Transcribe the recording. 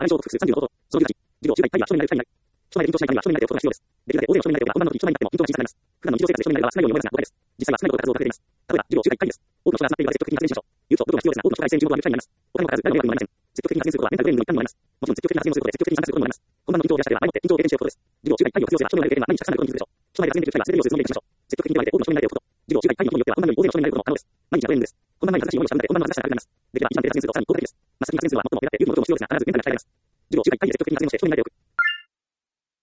アメリカ複数30のこと、その授業中外会や人になる人になる。人前で緊張しないためには人になることが必要です。できるだけ大勢の人になることが本番の時人前になっても緊張が小さくなります。普段の日常生活で人になるのは少ないように思いますが誤解です。実際は少ないことが数多く出ています。例えば、授業中外会です。多くの人が集まっているので積極的に発言しましょう。言うと、部分は必要ですが、多くの人が一斉に15分はめっちゃになります。お金もかからず、誰も迷惑にもなりません。積極的に発言することはメンタルトレーニングの一環にもなります。もちろん積極的な発言をすることで積極的に参加することにもなります。本番の緊張を減らしたりは、前もって緊張を経験しようことです。授業中外会を必要性は人になる経験は毎日たくさんあることに気づくでしょう。人前で発言できる機会は全て利用するつもりでしましょう。積極的に言われて多くの人になれること。授業中外会のことによっては本番のより大勢の人になれることも可能です。毎日のトレーニングです。本番前に難しい思いをした分だけ本番の難しさが上がります。できれば一番手で発言するとさらに効果的です。まっすぐに発言するのは最も目立っている部分のことも必要ですが、必ず全体が鍛えられます。授業中外会で積極的に発言をして人になれておく。